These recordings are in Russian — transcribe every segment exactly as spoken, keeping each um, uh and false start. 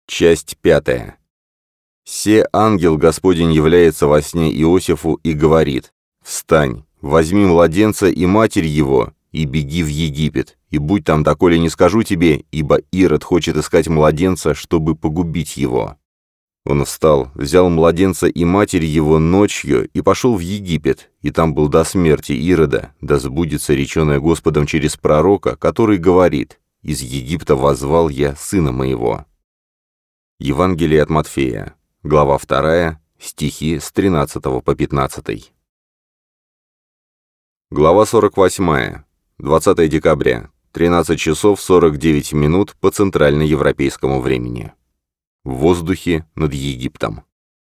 Часть пятая. «Се ангел Господень является во сне Иосифу и говорит: встань, возьми младенца и матерь его, и беги в Египет, и будь там, доколе не скажу тебе, ибо Ирод хочет искать младенца, чтобы погубить его». Он встал, взял младенца и матерь его ночью и пошел в Египет, и там был до смерти Ирода, да сбудется реченое Господом через пророка, который говорит: «Из Египта воззвал я сына моего». Евангелие от Матфея, глава вторая, стихи с тринадцатого по пятнадцатый. Глава сорок восьмая. двадцатое декабря. тринадцать часов сорок девять минут по центральноевропейскому времени. В воздухе над Египтом.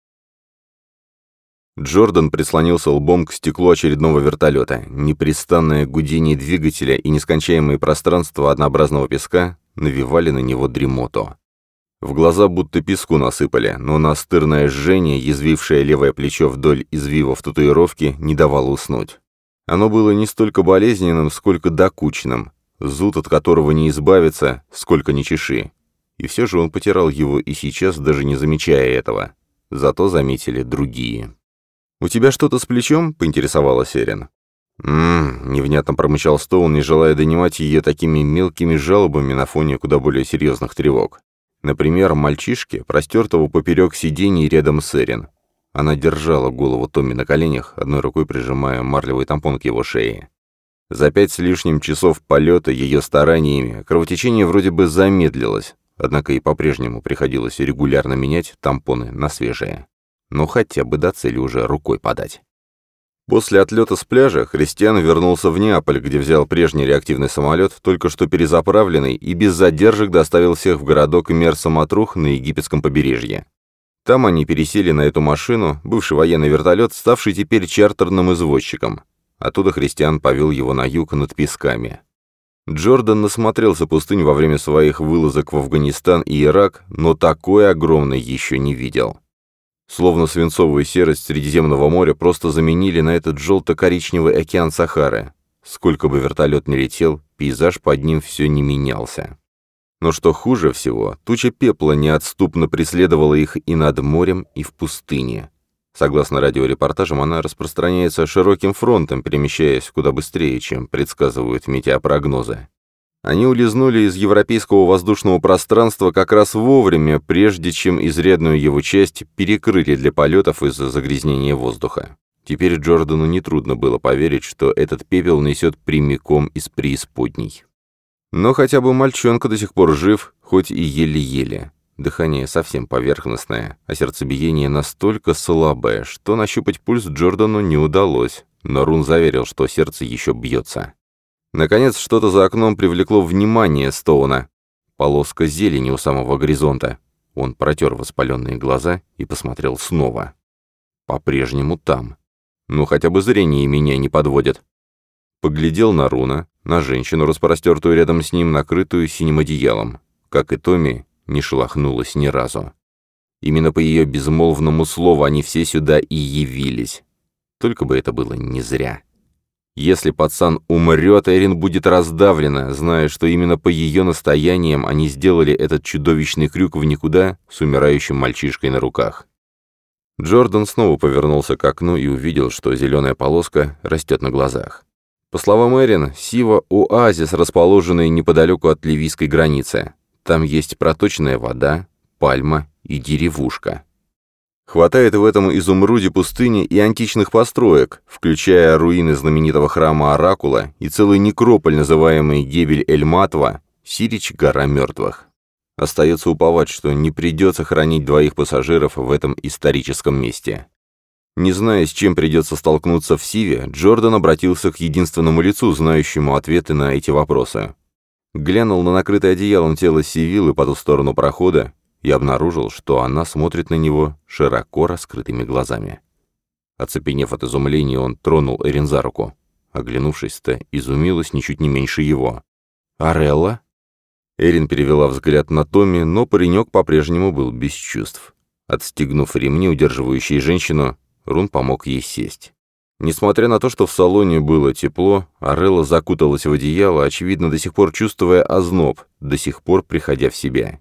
Джордан прислонился лбом к стеклу очередного вертолета. Непрестанное гудение двигателя и нескончаемые пространства однообразного песка навевали на него дремоту. В глаза будто песку насыпали, но настырное жжение, язвившее левое плечо вдоль извивов татуировки, не давало уснуть. Оно было не столько болезненным, сколько докучным, зуд от которого не избавиться, сколько ни чеши. И все же он потирал его и сейчас, даже не замечая этого. Зато заметили другие. «У тебя что-то с плечом?» — поинтересовалась Эрин. «М-м-м», невнятно промычал Стоун, не желая донимать ее такими мелкими жалобами на фоне куда более серьезных тревог. Например, мальчишки, простертого поперек сидений рядом с Эрин. Она держала голову Томми на коленях, одной рукой прижимая марлевый тампон к его шее. За пять с лишним часов полета ее стараниями кровотечение вроде бы замедлилось, однако и по-прежнему приходилось регулярно менять тампоны на свежие. Но хотя бы до цели уже рукой подать. После отлета с пляжа Христиан вернулся в Неаполь, где взял прежний реактивный самолет, только что перезаправленный, и без задержек доставил всех в городок Мерса-Матрух на египетском побережье. Там они пересели на эту машину, бывший военный вертолет, ставший теперь чартерным извозчиком. Оттуда Христиан повел его на юг над песками. Джордан насмотрелся пустынь во время своих вылазок в Афганистан и Ирак, но такой огромной еще не видел. Словно свинцовую серость Средиземного моря просто заменили на этот желто-коричневый океан Сахары. Сколько бы вертолет ни летел, пейзаж под ним все не менялся. Но что хуже всего, туча пепла неотступно преследовала их и над морем, и в пустыне. Согласно радиорепортажам, она распространяется широким фронтом, перемещаясь куда быстрее, чем предсказывают метеопрогнозы. Они улизнули из европейского воздушного пространства как раз вовремя, прежде чем изрядную его часть перекрыли для полетов из-за загрязнения воздуха. Теперь Джордану нетрудно было поверить, что этот пепел несет прямиком из преисподней. Но хотя бы мальчонка до сих пор жив, хоть и еле-еле. Дыхание совсем поверхностное, а сердцебиение настолько слабое, что нащупать пульс Джордану не удалось, но Рун заверил, что сердце еще бьется. Наконец, что-то за окном привлекло внимание Стоуна. Полоска зелени у самого горизонта. Он протер воспаленные глаза и посмотрел снова. По-прежнему там. Ну, хотя бы зрение меня не подводит. Поглядел на Руна, на женщину, распростертую рядом с ним, накрытую синим одеялом. Как и Томми, не шелохнулась ни разу. Именно по ее безмолвному слову они все сюда и явились. Только бы это было не зря. Если пацан умрет, Эрин будет раздавлена, зная, что именно по ее настояниям они сделали этот чудовищный крюк в никуда с умирающим мальчишкой на руках. Джордан снова повернулся к окну и увидел, что зеленая полоска растет на глазах. По словам Эрин, Сива — оазис, расположенный неподалеку от ливийской границы. Там есть проточная вода, пальма и деревушка. Хватает в этом изумруде пустыни и античных построек, включая руины знаменитого храма Оракула и целый некрополь, называемый Гебель-эль-Матва, Сирич — гора мертвых. Остается уповать, что не придется хоронить двоих пассажиров в этом историческом месте. Не зная, с чем придется столкнуться в Сиве, Джордан обратился к единственному лицу, знающему ответы на эти вопросы. Глянул на накрытое одеялом тело Сивиллы по ту сторону прохода и обнаружил, что она смотрит на него широко раскрытыми глазами. Оцепенев от изумления, он тронул Эрин за руку. Оглянувшись-то, изумилась ничуть не меньше его. «Арелла?» Эрин перевела взгляд на Томми, но паренек по-прежнему был без чувств. Отстегнув ремни, удерживающие женщину, Рун помог ей сесть. Несмотря на то, что в салоне было тепло, Арелла закуталась в одеяло, очевидно, до сих пор чувствуя озноб, до сих пор приходя в себя.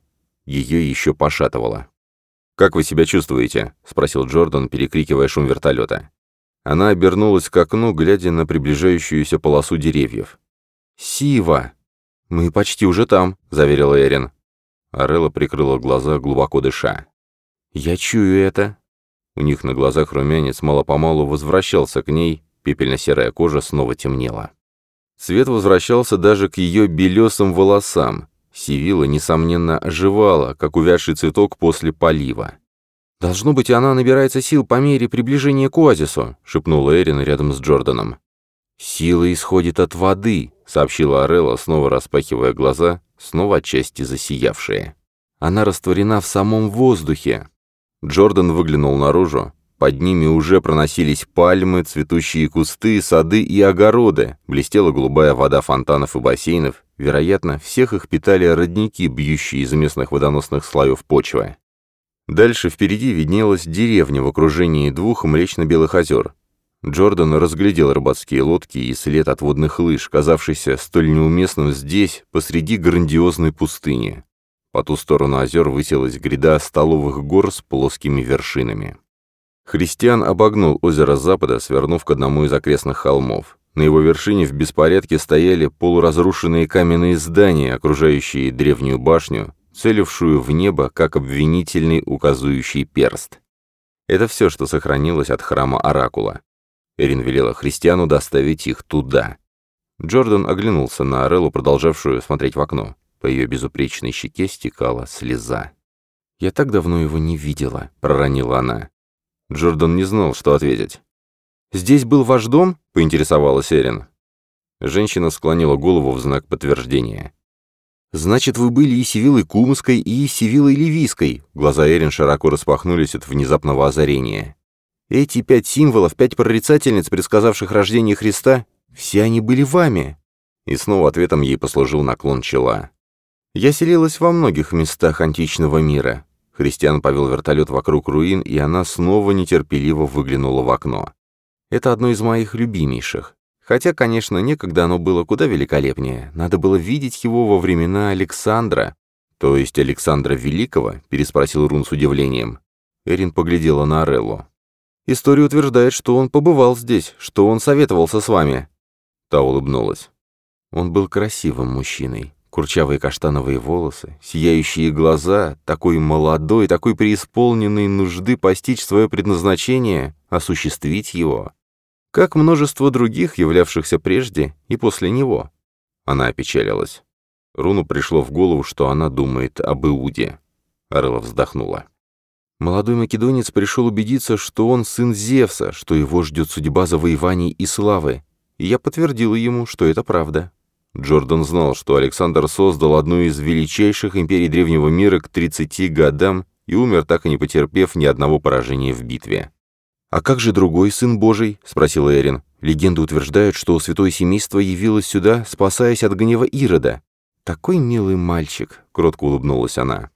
Ее еще пошатывало. «Как вы себя чувствуете?» — спросил Джордан, перекрикивая шум вертолета. Она обернулась к окну, глядя на приближающуюся полосу деревьев. «Сива! Мы почти уже там», — заверила Эрин. Орелла прикрыла глаза, глубоко дыша. «Я чую это». У них на глазах румянец мало-помалу возвращался к ней, пепельно-серая кожа снова темнела. Цвет возвращался даже к ее белесым волосам. Сивилла, несомненно, оживала, как увядший цветок после полива. «Должно быть, она набирается сил по мере приближения к оазису», — шепнула Эрин рядом с Джорданом. «Сила исходит от воды», — сообщила Орелла, снова распахивая глаза, снова отчасти засиявшие. «Она растворена в самом воздухе». Джордан выглянул наружу. Под ними уже проносились пальмы, цветущие кусты, сады и огороды. Блестела голубая вода фонтанов и бассейнов. Вероятно, всех их питали родники, бьющие из местных водоносных слоев почвы. Дальше впереди виднелась деревня в окружении двух млечно-белых озер. Джордан разглядел рыбацкие лодки и след от водных лыж, казавшийся столь неуместным здесь, посреди грандиозной пустыни. По ту сторону озер высилась гряда столовых гор с плоскими вершинами. Христиан обогнул озеро с запада, свернув к одному из окрестных холмов. На его вершине в беспорядке стояли полуразрушенные каменные здания, окружающие древнюю башню, целившую в небо, как обвинительный указующий перст. Это все, что сохранилось от храма Оракула. Эрин велела Христиану доставить их туда. Джордан оглянулся на Ореллу, продолжавшую смотреть в окно. По ее безупречной щеке стекала слеза. «Я так давно его не видела», — проронила она. Джордан не знал, что ответить. «Здесь был ваш дом?» — поинтересовалась Эрин. Женщина склонила голову в знак подтверждения. «Значит, вы были и Сивиллой Кумской, и Сивиллой Ливийской». Глаза Эрин широко распахнулись от внезапного озарения. «Эти пять символов, пять прорицательниц, предсказавших рождение Христа, все они были вами». И снова ответом ей послужил наклон чела. «Я селилась во многих местах античного мира». Христиан повел вертолет вокруг руин, и она снова нетерпеливо выглянула в окно. «Это одно из моих любимейших. Хотя, конечно, некогда оно было куда великолепнее. Надо было видеть его во времена Александра». «То есть Александра Великого?» — переспросил Рун с удивлением. Эрин поглядела на Ореллу. «История утверждает, что он побывал здесь, что он советовался с вами». Та улыбнулась. Он был красивым мужчиной. Курчавые каштановые волосы, сияющие глаза, такой молодой, такой преисполненный нужды постичь свое предназначение, осуществить его. Как множество других, являвшихся прежде и после него. Она опечалилась. Руну пришло в голову, что она думает об Иуде. Орелла вздохнула. Молодой македонец пришел убедиться, что он сын Зевса, что его ждет судьба завоеваний и славы. И я подтвердила ему, что это правда. Джордан знал, что Александр создал одну из величайших империй древнего мира к тридцати годам и умер, так и не потерпев ни одного поражения в битве. «А как же другой сын Божий?» — спросила Эрин. «Легенды утверждают, что святое семейство явилось сюда, спасаясь от гнева Ирода». «Такой милый мальчик», — кротко улыбнулась она.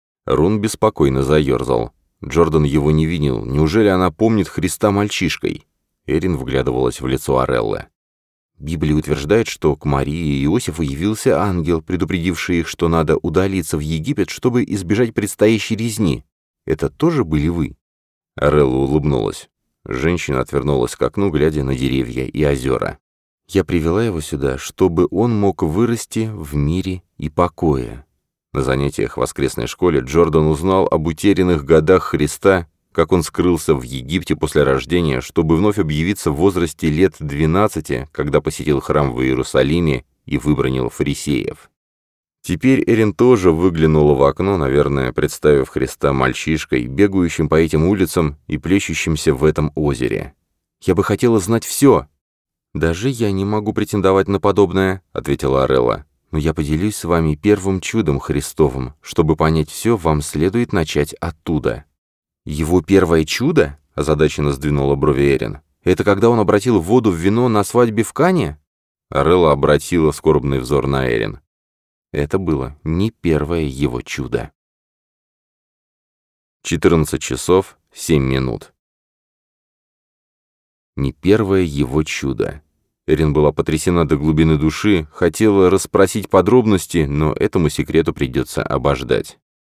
Рун беспокойно заерзал. Джордан его не винил. Неужели она помнит Христа мальчишкой? Эрин вглядывалась в лицо Ореллы. Библия утверждает, что к Марии и Иосифу явился ангел, предупредивший их, что надо удалиться в Египет, чтобы избежать предстоящей резни. Это тоже были вы?» Орелла улыбнулась. Женщина отвернулась к окну, глядя на деревья и озера. «Я привела его сюда, чтобы он мог вырасти в мире и покое». На занятиях в воскресной школе Джордан узнал об утерянных годах Христа, как он скрылся в Египте после рождения, чтобы вновь объявиться в возрасте лет двенадцати, когда посетил храм в Иерусалиме и выбранил фарисеев. Теперь Эрин тоже выглянула в окно, наверное, представив Христа мальчишкой, бегающим по этим улицам и плещущимся в этом озере. «Я бы хотела знать все!» «Даже я не могу претендовать на подобное», — ответила Орелла. «Но я поделюсь с вами первым чудом Христовым. Чтобы понять все, вам следует начать оттуда». «Его первое чудо?» — озадаченно сдвинула брови Эрин. «Это когда он обратил воду в вино на свадьбе в Кане?» Орелла обратила скорбный взор на Эрин. Это было не первое его чудо. четырнадцать часов семь минут. Не первое его чудо. Эрин была потрясена до глубины души, хотела расспросить подробности, но этому секрету придется обождать.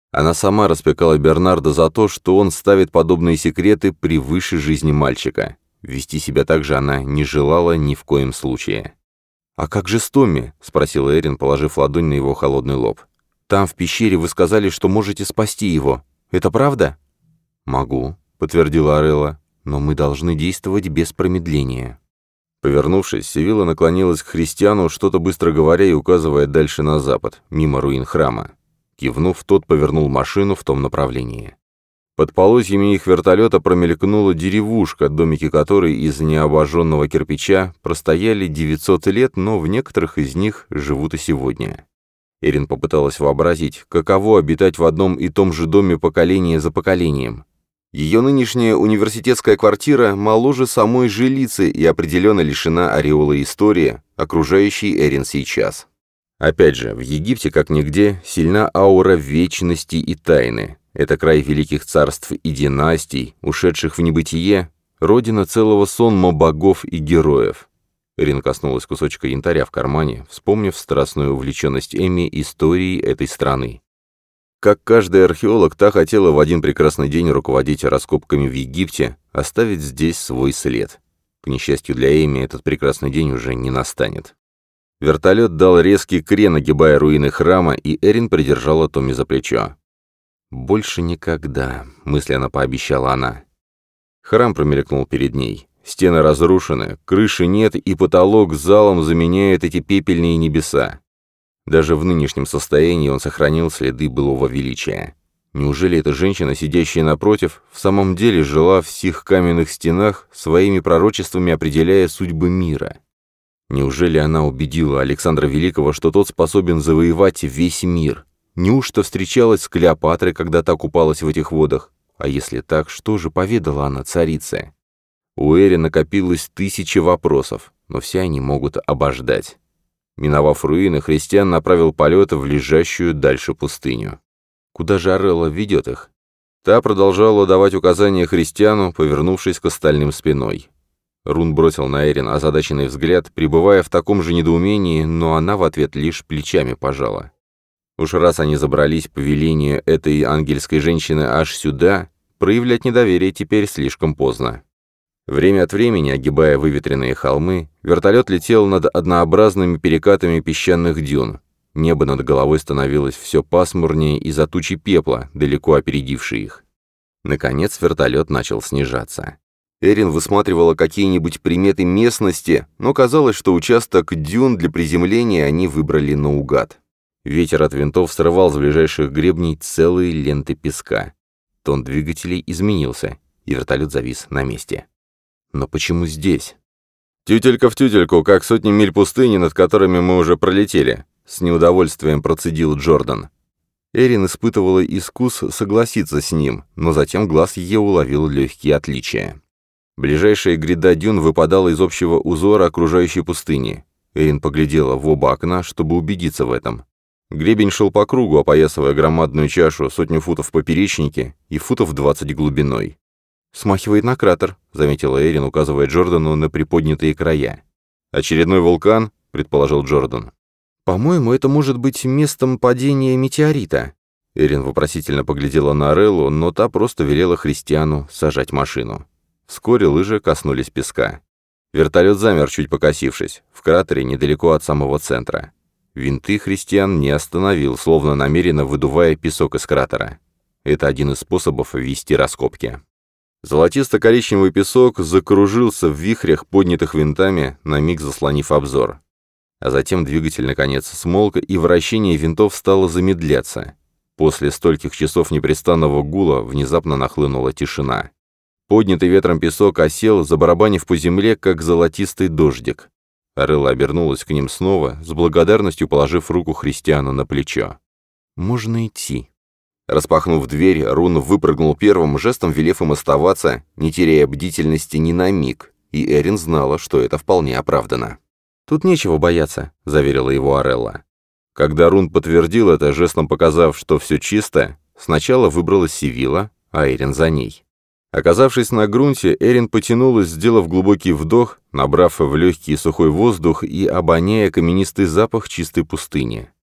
Она сама распекала Бернарда за то, что он ставит подобные секреты превыше жизни мальчика. Вести себя так же она не желала ни в коем случае. «А как же с Томми?» — спросила Эрин, положив ладонь на его холодный лоб. «Там, в пещере, вы сказали, что можете спасти его. Это правда?» «Могу», — подтвердила Орелла, — «но мы должны действовать без промедления». Повернувшись, Севилла наклонилась к Христиану, что-то быстро говоря и указывая дальше на запад, мимо руин храма. Кивнув, тот повернул машину в том направлении. Под полозьями их вертолета промелькнула деревушка, домики которой из необожженного кирпича простояли девятьсот лет, но в некоторых из них живут и сегодня. Эрин попыталась вообразить, каково обитать в одном и том же доме поколение за поколением. Ее нынешняя университетская квартира моложе самой жилицы и определенно лишена ореола истории, окружающей Эрин сейчас. Опять же, в Египте, как нигде, сильна аура вечности и тайны. Это край великих царств и династий, ушедших в небытие, родина целого сонма богов и героев. Эрин коснулась кусочка янтаря в кармане, вспомнив страстную увлеченность Эми историей этой страны. Как каждый археолог, та хотела в один прекрасный день руководить раскопками в Египте, оставить здесь свой след. К несчастью для Эми, этот прекрасный день уже не настанет. Вертолет дал резкий крен, огибая руины храма, и Эрин придержала Томми за плечо. «Больше никогда», — мысленно пообещала она. Храм промелькнул перед ней. Стены разрушены, крыши нет, и потолок залом заменяет эти пепельные небеса. Даже в нынешнем состоянии он сохранил следы былого величия. Неужели эта женщина, сидящая напротив, в самом деле жила в сих каменных стенах, своими пророчествами определяя судьбы мира? Неужели она убедила Александра Великого, что тот способен завоевать весь мир? Неужто встречалась с Клеопатрой, когда та купалась в этих водах? А если так, что же поведала она царице? У Эри накопилось тысячи вопросов, но все они могут обождать. Миновав руины, Христиан направил полет в лежащую дальше пустыню. Куда же Орелла ведет их? Та продолжала давать указания Христиану, повернувшись к остальным спиной. Рун бросил на Эрин озадаченный взгляд, пребывая в таком же недоумении, но она в ответ лишь плечами пожала. Уж раз они забрались по велению этой ангельской женщины аж сюда, проявлять недоверие теперь слишком поздно. Время от времени, огибая выветренные холмы, вертолет летел над однообразными перекатами песчаных дюн. Небо над головой становилось все пасмурнее из-за тучи пепла, далеко опередившей их. Наконец вертолет начал снижаться. Эрин высматривала какие-нибудь приметы местности, но казалось, что участок дюн для приземления они выбрали наугад. Ветер от винтов срывал с ближайших гребней целые ленты песка. Тон двигателей изменился, и вертолет завис на месте. Но почему здесь? «Тютелька в тютельку, как сотни миль пустыни, над которыми мы уже пролетели», — с неудовольствием процедил Джордан. Эрин испытывала искус согласиться с ним, но затем глаз ее уловил легкие отличия. Ближайшая гряда дюн выпадала из общего узора окружающей пустыни. Эрин поглядела в оба окна, чтобы убедиться в этом. Гребень шел по кругу, опоясывая громадную чашу, сотню футов в поперечнике и футов двадцать глубиной. «Смахивает на кратер», — заметила Эрин, указывая Джордану на приподнятые края. «Очередной вулкан?» — предположил Джордан. «По-моему, это может быть местом падения метеорита». Эрин вопросительно поглядела на Ореллу, но та просто велела Христиану сажать машину. Вскоре лыжи коснулись песка. Вертолет замер, чуть покосившись, в кратере недалеко от самого центра. Винты Христиан не остановил, словно намеренно выдувая песок из кратера. Это один из способов вести раскопки. Золотисто-коричневый песок закружился в вихрях, поднятых винтами, на миг заслонив обзор. А затем двигатель наконец смолк, и вращение винтов стало замедляться. После стольких часов непрестанного гула внезапно нахлынула тишина. Поднятый ветром песок осел, забарабанив по земле, как золотистый дождик. Орелла обернулась к ним снова, с благодарностью положив руку Христиану на плечо. «Можно идти». Распахнув дверь, Рун выпрыгнул первым, жестом велев им оставаться, не теряя бдительности ни на миг, и Эрин знала, что это вполне оправдано. «Тут нечего бояться», — заверила его Орелла. Когда Рун подтвердил это, жестом показав, что все чисто, сначала выбралась Севилла, а Эрин за ней. Оказавшись на грунте, Эрин потянулась, сделав глубокий вдох, набрав в легкий сухой воздух и обоняя каменистый запах чистой пустыни.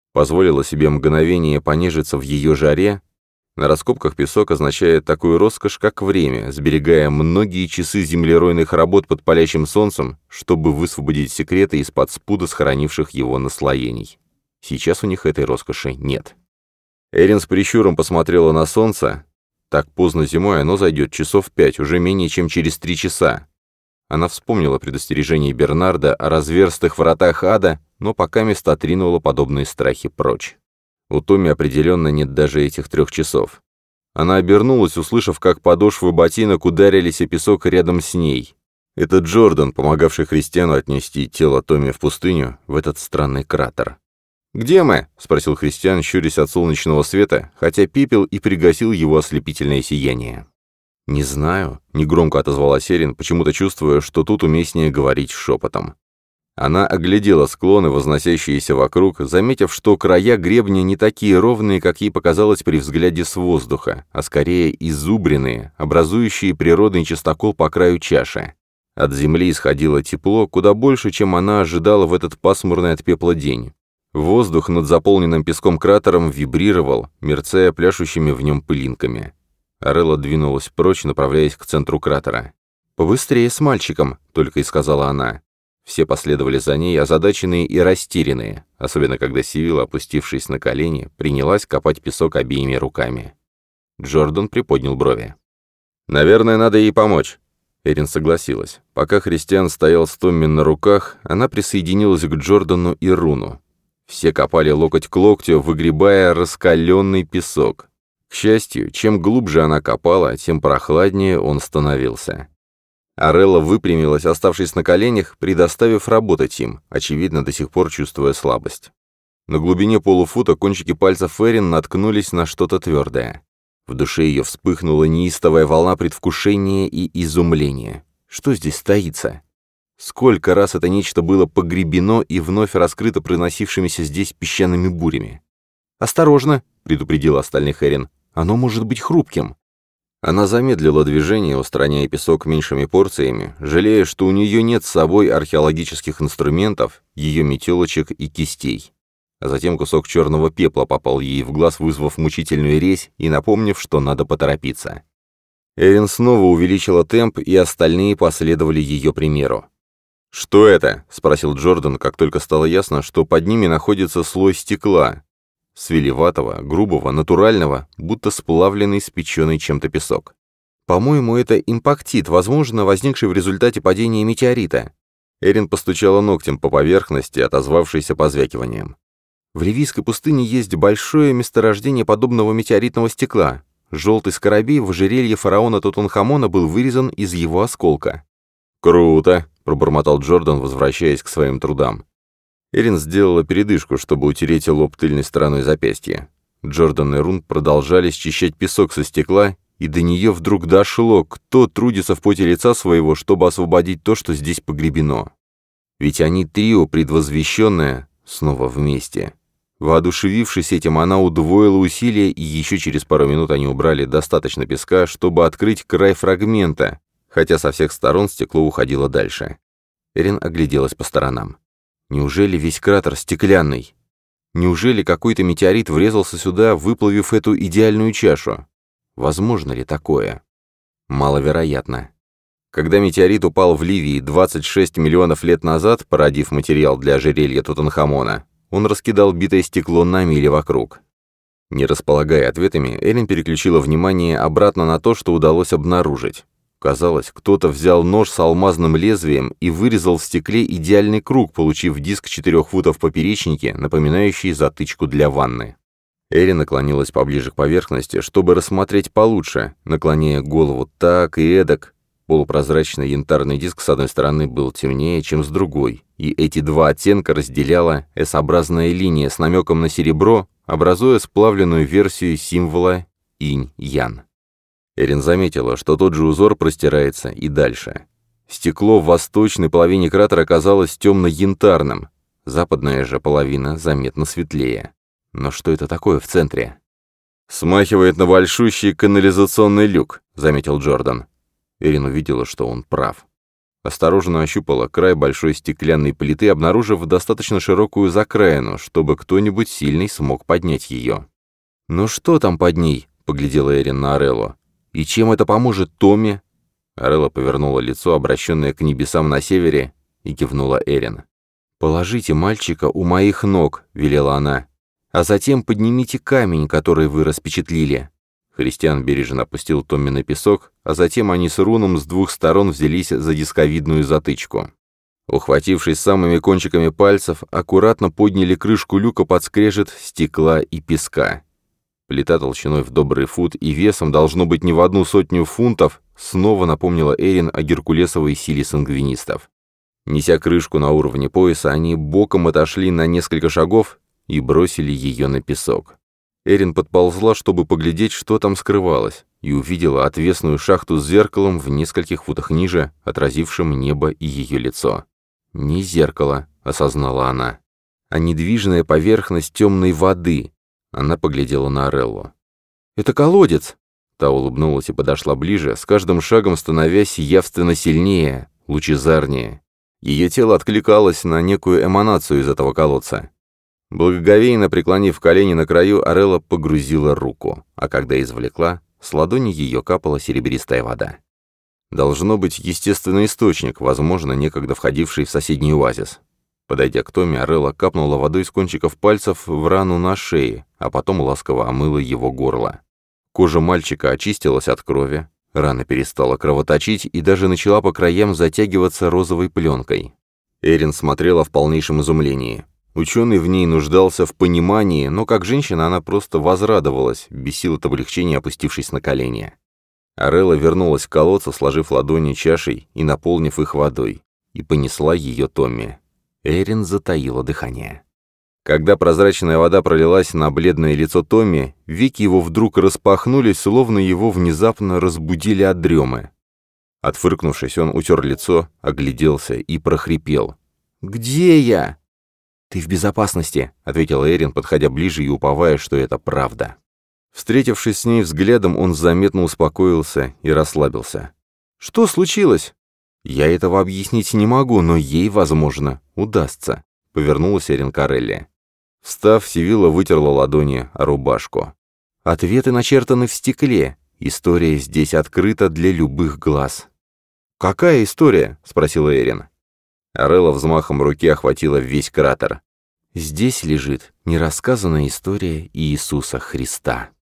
Позволила себе мгновение понежиться в ее жаре. На раскопках песок означает такую роскошь, как время, сберегая многие часы землеройных работ под палящим солнцем, чтобы высвободить секреты из-под спуда схоронивших его наслоений. Сейчас у них этой роскоши нет. Эрин с прищуром посмотрела на солнце. Так поздно зимой оно зайдет часов пять, уже менее чем через три часа. Она вспомнила предостережение Бернарда о разверстых вратах ада, но пока место отринула подобные страхи прочь. У Томми определенно нет даже этих трех часов. Она обернулась, услышав, как подошвы ботинок ударились о песок рядом с ней. Это Джордан, помогавший Христиану отнести тело Томми в пустыню, в этот странный кратер. «Где мы?» — спросил Христиан, щурясь от солнечного света, хотя пепел и пригасил его ослепительное сияние. «Не знаю», — негромко отозвалась Эрин, почему-то чувствуя, что тут уместнее говорить шепотом. Она оглядела склоны, возносящиеся вокруг, заметив, что края гребня не такие ровные, как ей показалось при взгляде с воздуха, а скорее изубренные, образующие природный частокол по краю чаши. От земли исходило тепло, куда больше, чем она ожидала в этот пасмурный от пепла день. Воздух над заполненным песком кратером вибрировал, мерцая пляшущими в нем пылинками. Орелла двинулась прочь, направляясь к центру кратера. «Побыстрее с мальчиком», — только и сказала она. Все последовали за ней, озадаченные и растерянные, особенно когда Сивилла, опустившись на колени, принялась копать песок обеими руками. Джордан приподнял брови. «Наверное, надо ей помочь». Эрин согласилась. Пока Христиан стоял с Томми на руках, она присоединилась к Джордану и Руну. Все копали локоть к локтю, выгребая раскаленный песок. К счастью, чем глубже она копала, тем прохладнее он становился. Орелла выпрямилась, оставшись на коленях, предоставив работать им, очевидно, до сих пор чувствуя слабость. На глубине полуфута кончики пальцев Эрин наткнулись на что-то твердое. В душе ее вспыхнула неистовая волна предвкушения и изумления. Что здесь таится? Сколько раз это нечто было погребено и вновь раскрыто проносившимися здесь песчаными бурями? «Осторожно!» — предупредила остальных Эрин. «Оно может быть хрупким». Она замедлила движение, устраняя песок меньшими порциями, жалея, что у нее нет с собой археологических инструментов, ее метелочек и кистей. А затем кусок черного пепла попал ей в глаз, вызвав мучительную резь и напомнив, что надо поторопиться. Эрин снова увеличила темп, и остальные последовали ее примеру. «Что это?» — спросил Джордан, как только стало ясно, что под ними находится слой стекла. Свелеватого, грубого, натурального, будто сплавленный, спеченный чем-то песок. «По-моему, это импактит, возможно, возникший в результате падения метеорита». Эрин постучала ногтем по поверхности, отозвавшейся позвякиванием. «В Ливийской пустыне есть большое месторождение подобного метеоритного стекла. Желтый скоробей в ожерелье фараона Тутанхамона был вырезан из его осколка». «Круто!» — пробормотал Джордан, возвращаясь к своим трудам. Эрин сделала передышку, чтобы утереть лоб тыльной стороной запястья. Джордан и Рун продолжали счищать песок со стекла, и до нее вдруг дошло, кто трудится в поте лица своего, чтобы освободить то, что здесь погребено. Ведь они трио, предвозвещенное, снова вместе. Воодушевившись этим, она удвоила усилия, и еще через пару минут они убрали достаточно песка, чтобы открыть край фрагмента, хотя со всех сторон стекло уходило дальше. Эрин огляделась по сторонам. Неужели весь кратер стеклянный? Неужели какой-то метеорит врезался сюда, выплавив эту идеальную чашу? Возможно ли такое? Маловероятно. Когда метеорит упал в Ливии двадцать шесть миллионов лет назад, породив материал для ожерелья Тутанхамона, он раскидал битое стекло на мили вокруг. Не располагая ответами, Эрин переключила внимание обратно на то, что удалось обнаружить. Казалось, кто-то взял нож с алмазным лезвием и вырезал в стекле идеальный круг, получив диск четырех футов в поперечнике, напоминающий затычку для ванны. Эрин наклонилась поближе к поверхности, чтобы рассмотреть получше, наклоняя голову так и эдак. Полупрозрачный янтарный диск с одной стороны был темнее, чем с другой, и эти два оттенка разделяла эс-образная линия с намеком на серебро, образуя сплавленную версию символа инь-ян. Эрин заметила, что тот же узор простирается и дальше. Стекло в восточной половине кратера оказалось темно-янтарным, западная же половина заметно светлее. Но что это такое в центре? «Смахивает на большущий канализационный люк», — заметил Джордан. Эрин увидела, что он прав. Осторожно ощупала край большой стеклянной плиты, обнаружив достаточно широкую закраину, чтобы кто-нибудь сильный смог поднять ее. «Ну что там под ней?» — поглядела Эрин на Ореллу. «И чем это поможет Томми?» Орелла повернула лицо, обращенное к небесам на севере, и кивнула Эрин. «Положите мальчика у моих ног», — велела она, «а затем поднимите камень, который вы распечатлили». Христиан бережно опустил Томми на песок, а затем они с Руном с двух сторон взялись за дисковидную затычку. Ухватившись самыми кончиками пальцев, аккуратно подняли крышку люка под скрежет стекла и песка. Плита толщиной в добрый фут и весом должно быть не в одну сотню фунтов, снова напомнила Эрин о геркулесовой силе сангвинистов. Неся крышку на уровне пояса, они боком отошли на несколько шагов и бросили ее на песок. Эрин подползла, чтобы поглядеть, что там скрывалось, и увидела отвесную шахту с зеркалом в нескольких футах ниже, отразившим небо и ее лицо. «Не зеркало», — осознала она, — «а недвижная поверхность темной воды». Она поглядела на Ореллу. «Это колодец!» Та улыбнулась и подошла ближе, с каждым шагом становясь явственно сильнее, лучезарнее. Ее тело откликалось на некую эманацию из этого колодца. Благоговейно преклонив колени на краю, Орелла погрузила руку, а когда извлекла, с ладони ее капала серебристая вода. Должно быть естественный источник, возможно, некогда входивший в соседний оазис. Подойдя к Томми, Орелла капнула водой с кончиков пальцев в рану на шее, а потом ласково омыла его горло. Кожа мальчика очистилась от крови, рана перестала кровоточить и даже начала по краям затягиваться розовой пленкой. Эрин смотрела в полнейшем изумлении. Ученый в ней нуждался в понимании, но как женщина она просто возрадовалась, без сил от облегчения опустившись на колени. Орелла вернулась к колодцу, сложив ладони чашей и наполнив их водой, и понесла ее Томми. Эрин затаила дыхание. Когда прозрачная вода пролилась на бледное лицо Томми, веки его вдруг распахнулись, словно его внезапно разбудили от дремы. Отфыркнувшись, он утер лицо, огляделся и прохрипел. «Где я?» «Ты в безопасности», — ответила Эрин, подходя ближе и уповая, что это правда. Встретившись с ней взглядом, он заметно успокоился и расслабился. «Что случилось?» «Я этого объяснить не могу, но ей, возможно, удастся», — повернулась Эрин к Орелле. Встав, Сивилла вытерла ладони о рубашку. «Ответы начертаны в стекле. История здесь открыта для любых глаз». «Какая история?» — спросила Эрин. Орелла взмахом руки охватила весь кратер. «Здесь лежит нерассказанная история Иисуса Христа».